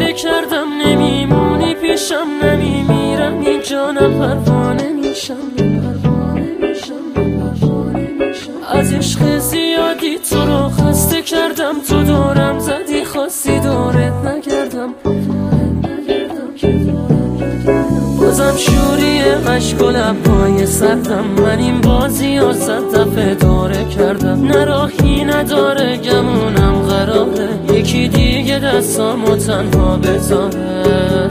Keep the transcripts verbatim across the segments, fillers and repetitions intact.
فکر کردم نمیمونی پیشم، نمیمیرم این جانم پروانه میشم، از عشق زیادی تو رو خسته کردم، تو دورم زدی خواستی دورت نگردم، بازم شوری عشق و لبهای سردم، من این بازی ها صد دفعه دوره کردم، نه راهی نداره گمونم قراره یکی دیگه دستامو تنها بذاره،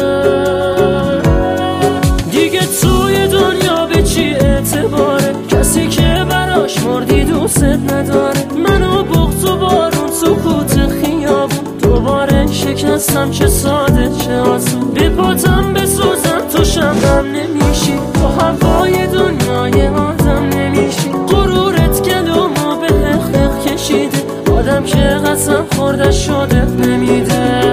دیگه توی دنیا به چی اعتباره کسی که براش مردی دوست نداره، منو بغض و بارون سکوت خیابون دوباره شکستم، چه ساده چه آسون به پاتم بسوزم تو شمعم نمیشی، تو هوای دنیای آدم نمیشی، غرورت گلومو به حق حق کشیده، آدم که قسم خورده شده نمیده.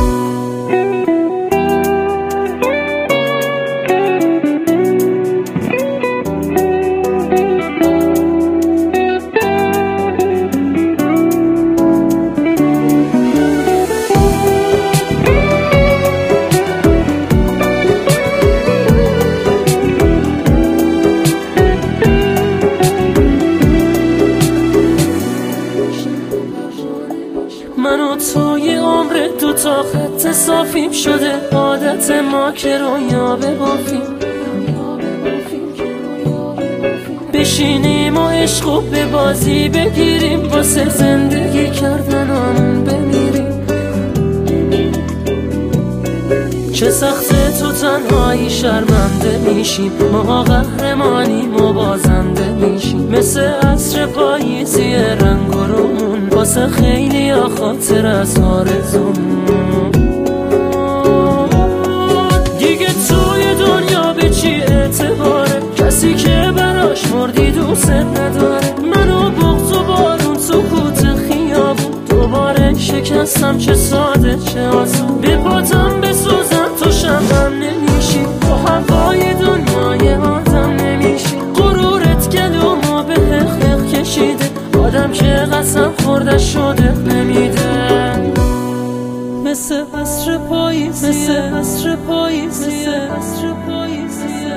من و توی عمر دو تا خط صافیم شده، عادت ما که رویا ببافیم، بشینیم و عشق و به بازی بگیریم، واسه زندگی کردنمون بمیریم، چه سخته تو تنهایی شرمنده میشیم، ما قهرمانیم و بازنده میشیم، مثل عصر پاییزی رنگ و رومون، واسه خیلی ها خاطر از آرزومون، دیگه توی دنیا به چی اعتباره کسی که براش مردی دوست نداره، منو بغض و بارون سکوت خیابون دوباره شکستم، چه ساده چه آسون به پاتم بسوزم تو شمعم نمیشی، تو هوای دنیای آدم نمیشی، غرورت گلومو به حق حق کشیده، آدم که قسم خورده شده نمیده، مثل عصر پاییزی، مثل عصر پاییزی، مثل عصر پاییزی.